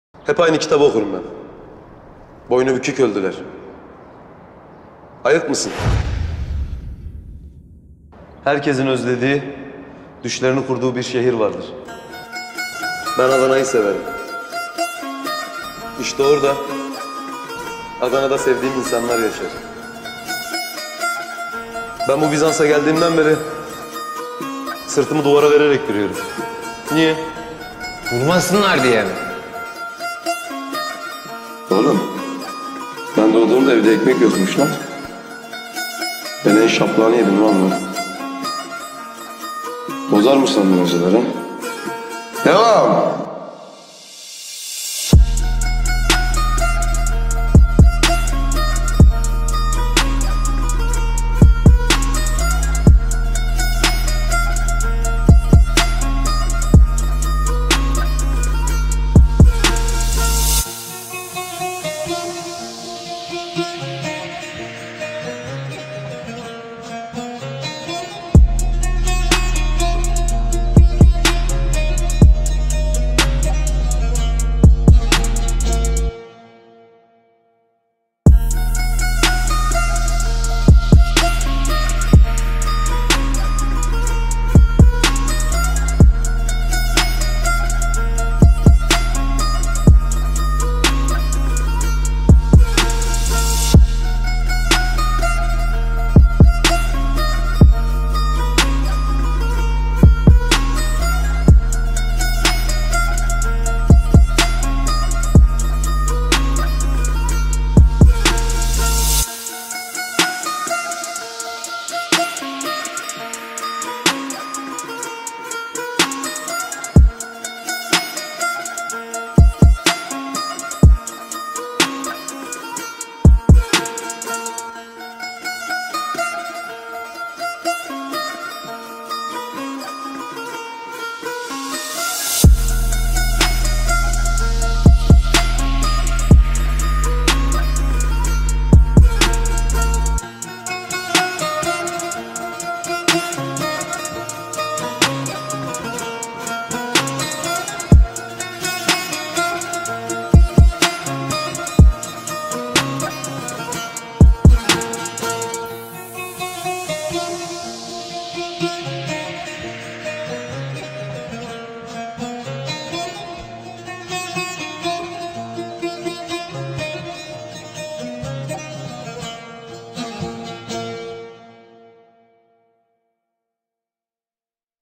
Hep aynı kitabı okurum ben. Boynu bükük öldüler. Ayık mısın? Herkesin özlediği, düşlerini kurduğu bir şehir vardır. Ben Adana'yı severim. İşte orada, Adana'da sevdiğim insanlar yaşar. Ben bu Bizans'a geldiğimden beri sırtımı duvara vererek yürüyorum. Niye? Vurmasınlar diye mi? Oğlum, ben doğduğumda evde ekmek yokmuş lan. Ben en şaplağını yedim lan ben. Bozar mı sandın hocaları? Devam!